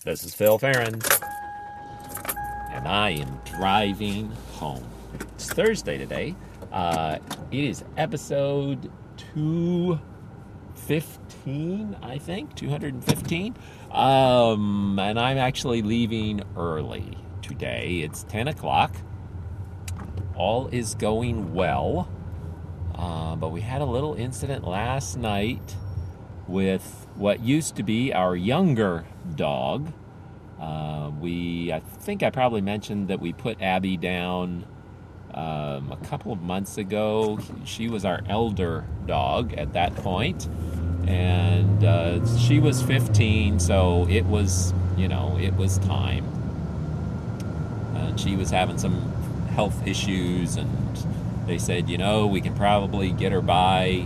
This is Phil Farron, and I am driving home. It's Thursday today. It is episode 215, I think, 215. And I'm actually leaving early today. It's 10 o'clock. All is going well. But we had a little incident last night with what used to be our younger dog. I think I probably mentioned that we put Abby down a couple of months ago. She was our elder dog at that point, and she was 15, so it was time. And she was having some health issues, and they said, we can probably get her by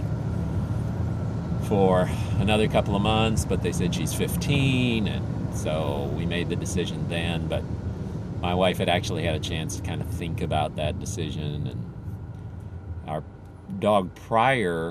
for another couple of months, but they said she's 15, and so we made the decision then. But my wife had actually had a chance to kind of think about that decision, and our dog prior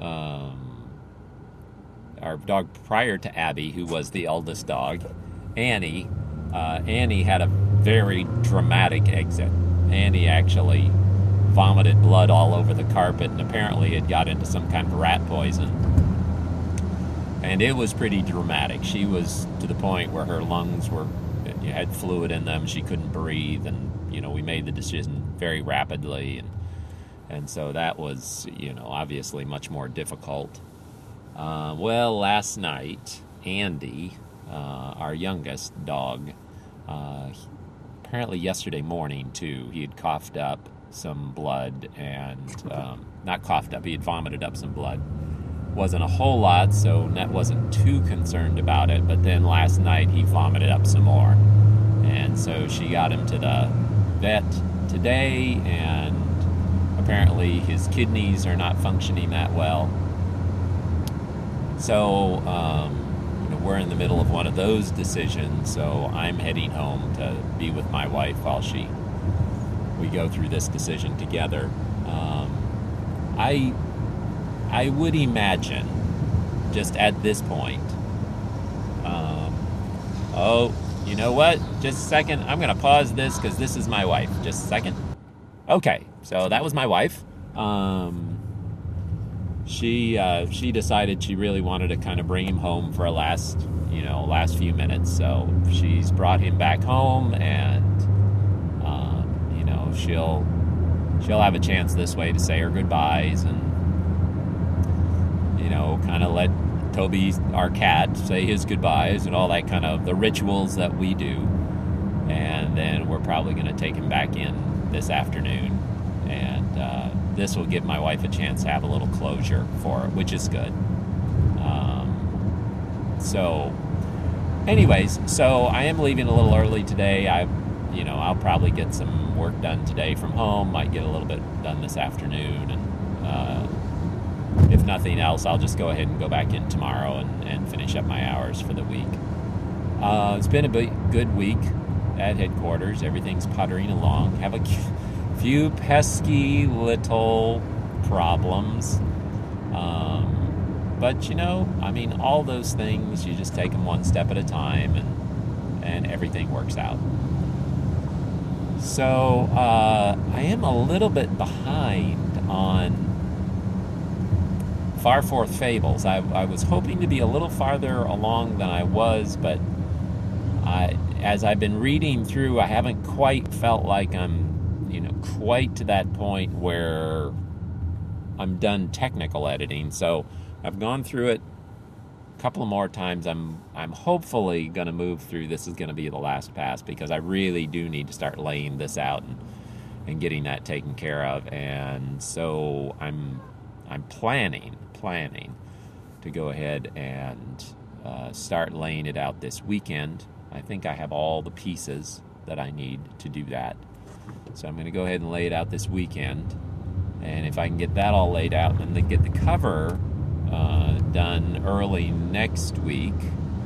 to Abby, who was the eldest dog, Annie had a very dramatic exit. Annie actually vomited blood all over the carpet, and apparently it got into some kind of rat poison. And it was pretty dramatic. She was to the point where her lungs had fluid in them. She couldn't breathe, and we made the decision very rapidly, and so that was obviously much more difficult. Well, last night, Andy, our youngest dog, apparently yesterday morning too, he had coughed up some blood, and not coughed up, he had vomited up some blood. Wasn't a whole lot, so Net wasn't too concerned about it, but then last night he vomited up some more, and so she got him to the vet today, and apparently his kidneys are not functioning that well. So we're in the middle of one of those decisions, so I'm heading home to be with my wife while we go through this decision together. I would imagine, just at this point, you know what? Just a second. I'm going to pause this because this is my wife. Just a second. Okay, so that was my wife. She decided she really wanted to kind of bring him home for a last few minutes. So she's brought him back home, and she'll have a chance this way to say her goodbyes, and kind of let Toby, our cat, say his goodbyes and all that kind of the rituals that we do. And then we're probably going to take him back in this afternoon, and this will give my wife a chance to have a little closure for it, which is good. So I am leaving a little early today. I'll probably get some work done today from home. Might get a little bit done this afternoon, and if nothing else, I'll just go ahead and go back in tomorrow and finish up my hours for the week. It's been a good week at headquarters. Everything's puttering along. Have a few pesky little problems. But all those things, you just take them one step at a time, and everything works out. So I am a little bit behind on Farforth Fables. I was hoping to be a little farther along than I was, but as I've been reading through, I haven't quite felt like I'm quite to that point where I'm done technical editing. So I've gone through it a couple of more times. I'm hopefully going to move through. This is going to be the last pass, because I really do need to start laying this out and getting that taken care of. And so I'm planning to go ahead and start laying it out this weekend. I think I have all the pieces that I need to do that. So I'm going to go ahead and lay it out this weekend. And if I can get that all laid out and then get the cover done early next week,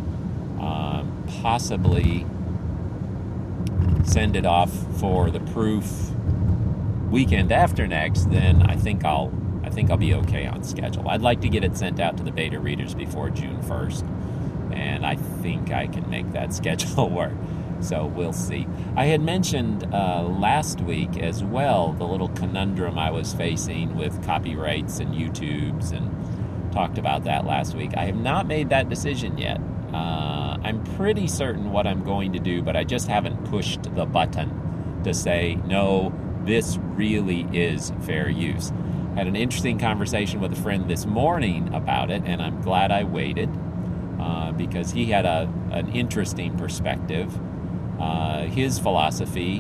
possibly send it off for the proof weekend after next, then I think I'll be okay on schedule. I'd like to get it sent out to the beta readers before June 1st. and I think I can make that schedule work. So we'll see. I had mentioned last week as well the little conundrum I was facing with copyrights and YouTubes, and talked about that last week. I have not made that decision yet. I'm pretty certain what I'm going to do, but I just haven't pushed the button to say, no, this really is fair use. I had an interesting conversation with a friend this morning about it, and I'm glad I waited because he had an interesting perspective. His philosophy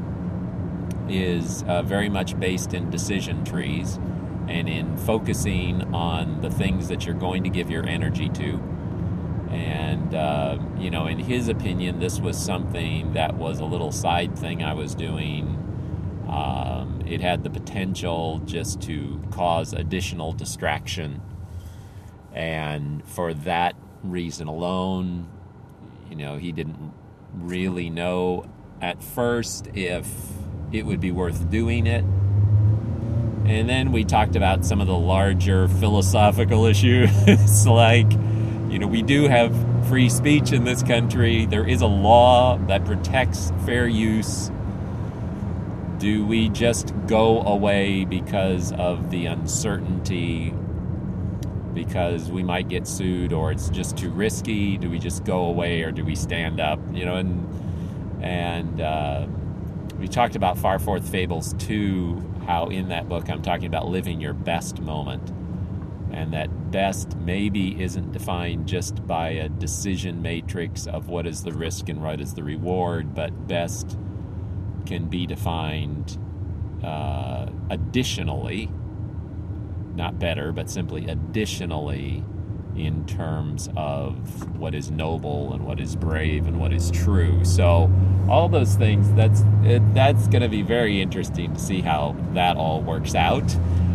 is very much based in decision trees and in focusing on the things that you're going to give your energy to. And, in his opinion, this was something that was a little side thing I was doing. It had the potential just to cause additional distraction. And for that reason alone, he didn't really know at first if it would be worth doing it. And then we talked about some of the larger philosophical issues, like, we do have free speech in this country. There is a law that protects fair use. Do we just go away because of the uncertainty, because we might get sued, or it's just too risky? Do we just go away, or do we stand up? And we talked about Far Forth Fables 2, how in that book I'm talking about living your best moment, and that best maybe isn't defined just by a decision matrix of what is the risk and what is the reward, but best can be defined additionally, not better, but simply additionally, in terms of what is noble and what is brave and what is true. So all those things, that's going to be very interesting to see how that all works out.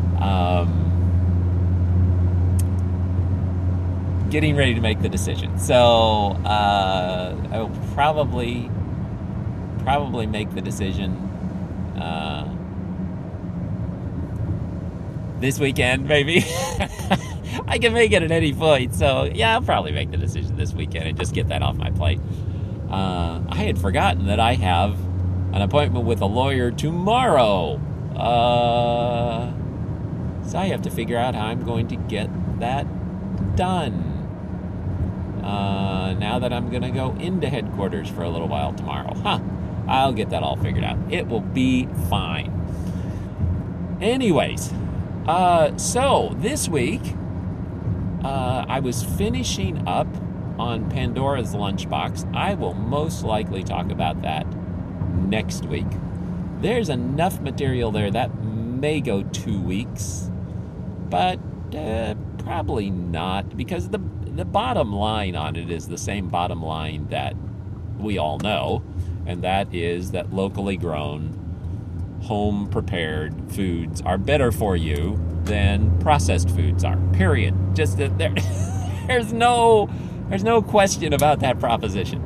Getting ready to make the decision. So I will probably make the decision this weekend, maybe. I can make it at any point. So, yeah, I'll probably make the decision this weekend and just get that off my plate. I had forgotten that I have an appointment with a lawyer tomorrow. So I have to figure out how I'm going to get that done. Now that I'm going to go into headquarters for a little while tomorrow. I'll get that all figured out. It will be fine. Anyways, so this week, I was finishing up on Pandora's Lunchbox. I will most likely talk about that next week. There's enough material there that may go 2 weeks, but probably not, because the bottom line on it is the same bottom line that we all know, and that is that locally grown, home-prepared foods are better for you than processed foods are, period. Just that there's no question about that proposition.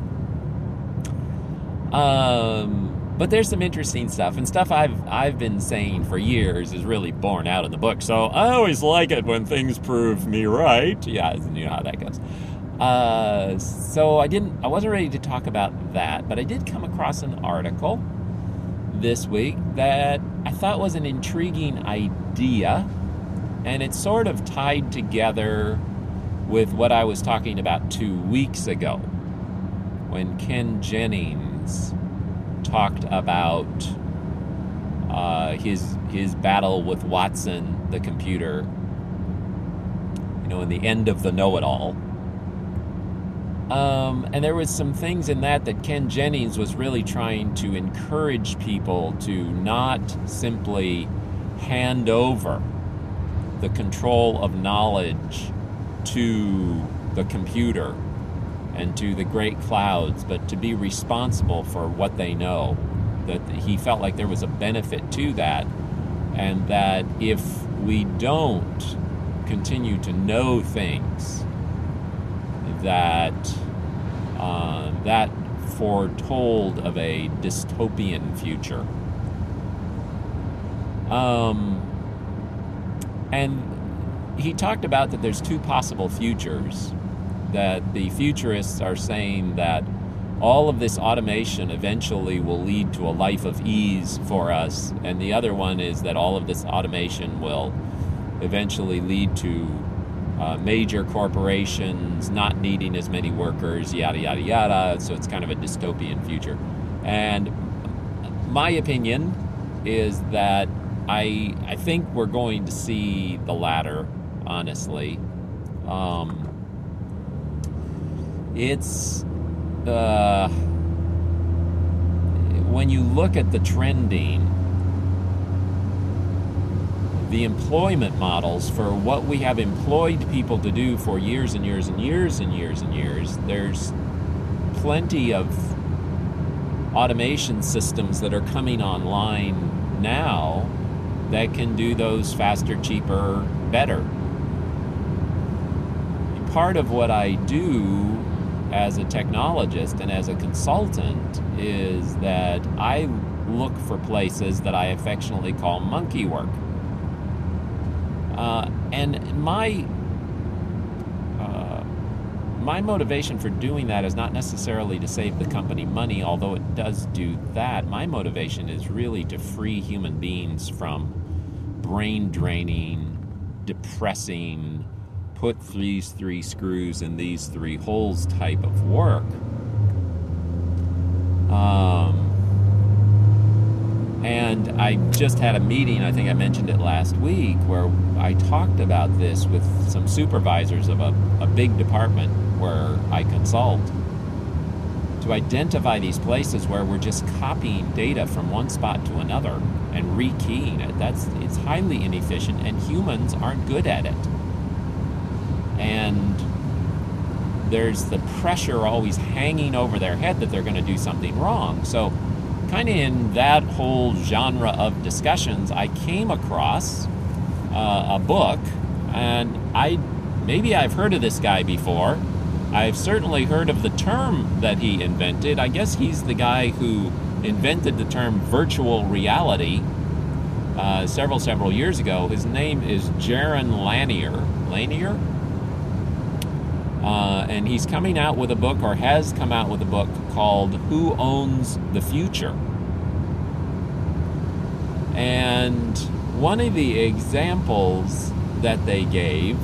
But there's some interesting stuff, and stuff I've been saying for years is really borne out in the book. So I always like it when things prove me right. Yeah, you know how that goes. So I wasn't ready to talk about that, but I did come across an article this week that I thought was an intriguing idea, and it's sort of tied together with what I was talking about 2 weeks ago when Ken Jennings talked about his battle with Watson, the computer, in the end of the know-it-all. And there was some things in that Ken Jennings was really trying to encourage people to not simply hand over the control of knowledge to the computer and to the great clouds, but to be responsible for what they know. That he felt like there was a benefit to that, and that if we don't continue to know things, that foretold of a dystopian future. And he talked about that there's two possible futures. that the futurists are saying that all of this automation eventually will lead to a life of ease for us, and the other one is that all of this automation will eventually lead to major corporations not needing as many workers, yada, yada, yada. So it's kind of a dystopian future. And my opinion is that I think we're going to see the latter, honestly. It's when you look at the trending, the employment models for what we have employed people to do for years and years and years and years and years, there's plenty of automation systems that are coming online now that can do those faster, cheaper, better. Part of what I do as a technologist and as a consultant is that I look for places that I affectionately call monkey work. And my motivation for doing that is not necessarily to save the company money, although it does do that. My motivation is really to free human beings from brain draining, depressing, put these 3 screws in these 3 holes type of work. And I just had a meeting, I think I mentioned it last week, where I talked about this with some supervisors of a big department where I consult, to identify these places where we're just copying data from one spot to another and rekeying it. It's highly inefficient, and humans aren't good at it. And there's the pressure always hanging over their head that they're going to do something wrong. So kind of in that whole genre of discussions, I came across a book, and maybe I've heard of this guy before. I've certainly heard of the term that he invented. I guess he's the guy who invented the term virtual reality several years ago. His name is Jaron Lanier. And he's coming out with a book, or has come out with a book, called Who Owns the Future? And one of the examples that they gave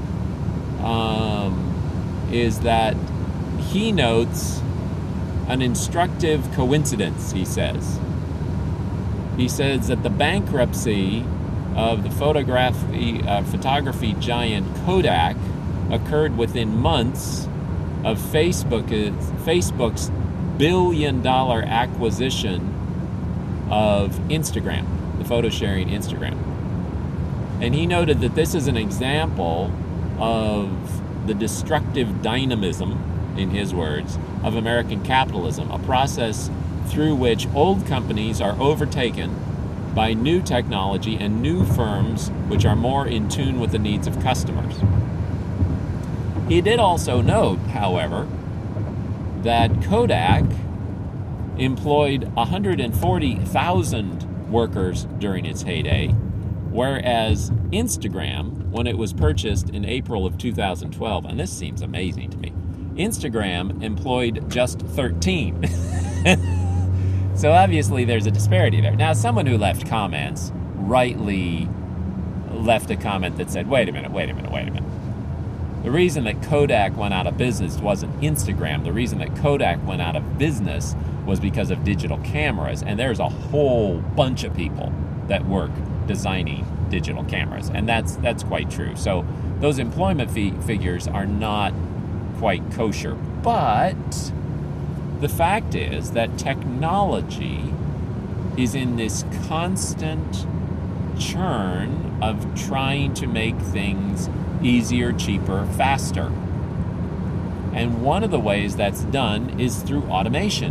is that he notes an instructive coincidence, he says. He says that the bankruptcy of the photography giant Kodak occurred within months of Facebook's billion-dollar acquisition of Instagram, the photo-sharing Instagram. And he noted that this is an example of the destructive dynamism, in his words, of American capitalism, a process through which old companies are overtaken by new technology and new firms which are more in tune with the needs of customers. He did also note, however, that Kodak employed 140,000 workers during its heyday, whereas Instagram, when it was purchased in April of 2012, and this seems amazing to me, Instagram employed just 13. So obviously there's a disparity there. Now, someone who left comments rightly left a comment that said, wait a minute. The reason that Kodak went out of business wasn't Instagram. The reason that Kodak went out of business was because of digital cameras. And there's a whole bunch of people that work designing digital cameras. And that's quite true. So those employment figures are not quite kosher. But the fact is that technology is in this constant churn of trying to make things easier, cheaper, faster. And one of the ways that's done is through automation.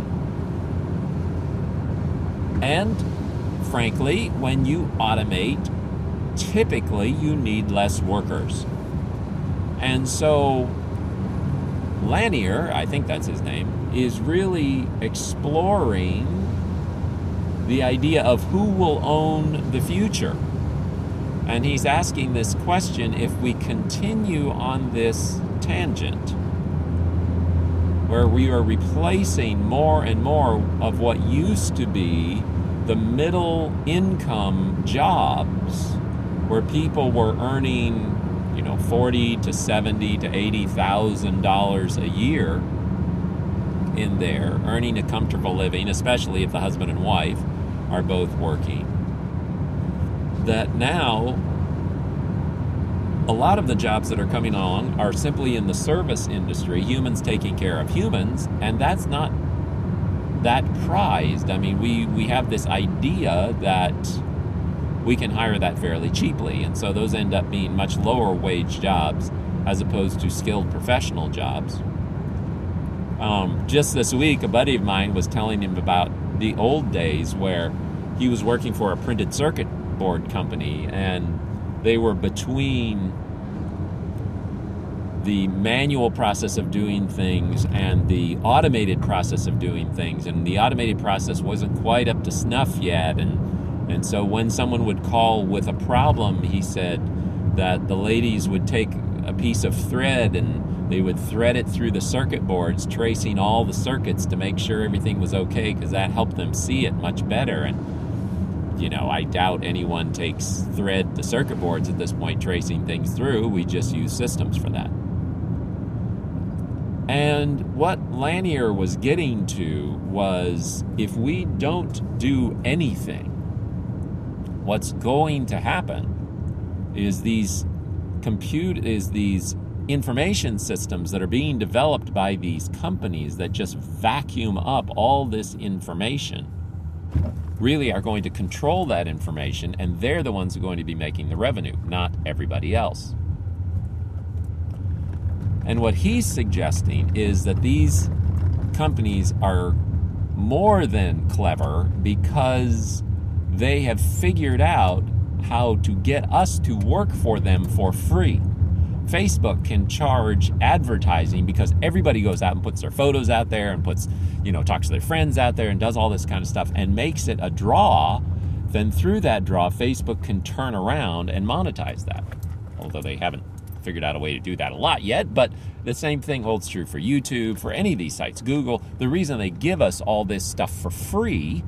And frankly, when you automate, typically you need less workers. And so Lanier, I think that's his name, is really exploring the idea of who will own the future. And he's asking this question: if we continue on this tangent, where we are replacing more and more of what used to be the middle income jobs, where people were earning, $40 to $70 to $80,000 a year in there, earning a comfortable living, especially if the husband and wife are both working. That now, a lot of the jobs that are coming along are simply in the service industry, humans taking care of humans, and that's not that prized. I mean, we have this idea that we can hire that fairly cheaply, and so those end up being much lower wage jobs as opposed to skilled professional jobs. Just this week, a buddy of mine was telling him about the old days where he was working for a printed circuit board company, and they were between the manual process of doing things and the automated process of doing things, and the automated process wasn't quite up to snuff yet, and so when someone would call with a problem, he said that the ladies would take a piece of thread and they would thread it through the circuit boards, tracing all the circuits to make sure everything was okay, because that helped them see it much better. And I doubt anyone takes thread to circuit boards at this point, tracing things through. We just use systems for that. And what Lanier was getting to was, if we don't do anything, what's going to happen is these information systems that are being developed by these companies that just vacuum up all this information really are going to control that information, and they're the ones who are going to be making the revenue, not everybody else. And what he's suggesting is that these companies are more than clever because they have figured out how to get us to work for them for free. Facebook can charge advertising because everybody goes out and puts their photos out there and talks to their friends out there and does all this kind of stuff and makes it a draw. Then through that draw, Facebook can turn around and monetize that. Although they haven't figured out a way to do that a lot yet, but the same thing holds true for YouTube, for any of these sites. Google, the reason they give us all this stuff for free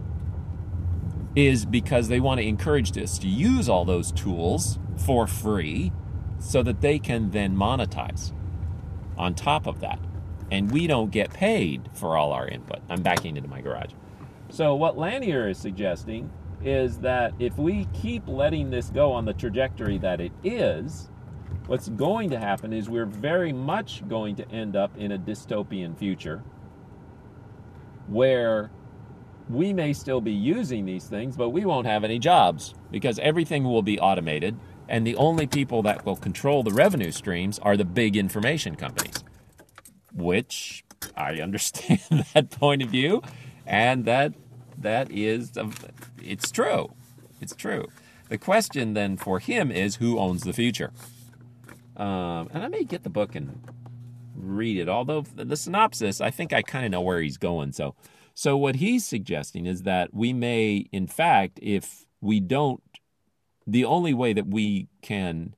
is because they want to encourage us to use all those tools for free so that they can then monetize on top of that. And we don't get paid for all our input. I'm backing into my garage. So what Lanier is suggesting is that if we keep letting this go on the trajectory that it is, what's going to happen is we're very much going to end up in a dystopian future where we may still be using these things, but we won't have any jobs because everything will be automated, and the only people that will control the revenue streams are the big information companies, which I understand that point of view, and that is, it's true. It's true. The question then for him is, who owns the future? And I may get the book and read it, although the synopsis, I think I kind of know where he's going. So what he's suggesting is that we may, in fact, if we don't, the only way that we can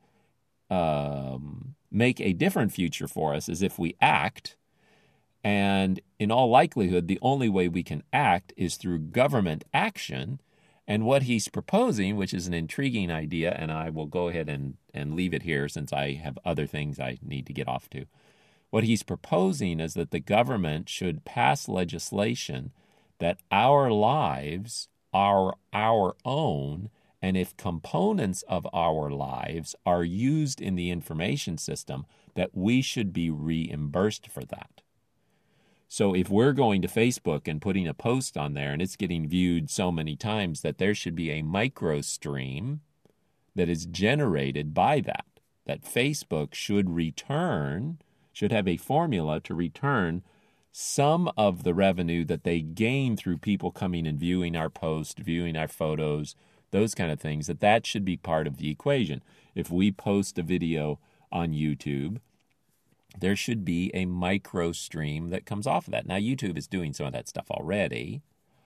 make a different future for us is if we act. And in all likelihood, the only way we can act is through government action. And what he's proposing, which is an intriguing idea, and I will go ahead and leave it here since I have other things I need to get off to. What he's proposing is that the government should pass legislation that our lives are our own, and if components of our lives are used in the information system, that we should be reimbursed for that. So if we're going to Facebook and putting a post on there and it's getting viewed so many times, that there should be a micro stream that is generated by that Facebook should have a formula to return some of the revenue that they gain through people coming and viewing our post, viewing our photos, those kind of things, that should be part of the equation. If we post a video on YouTube, there should be a micro stream that comes off of that. Now, YouTube is doing some of that stuff already.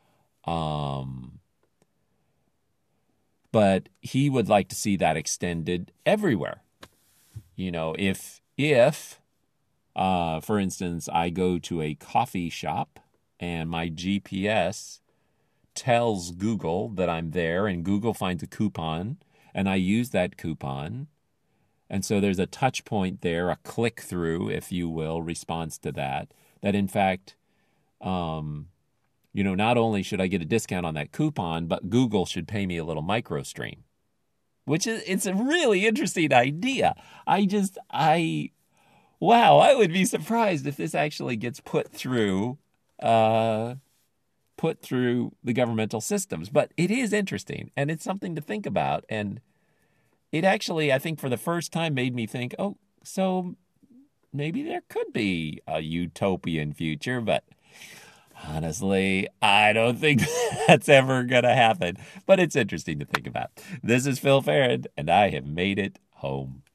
But he would like to see that extended everywhere. If For instance, I go to a coffee shop and my GPS tells Google that I'm there, and Google finds a coupon, and I use that coupon. And so there's a touch point there, a click through, if you will, response to that in fact, not only should I get a discount on that coupon, but Google should pay me a little micro stream, it's a really interesting idea. Wow, I would be surprised if this actually gets put through the governmental systems. But it is interesting, and it's something to think about. And it actually, I think, for the first time made me think, oh, so maybe there could be a utopian future, but honestly, I don't think that's ever going to happen. But it's interesting to think about. This is Phil Farron, and I have made it home.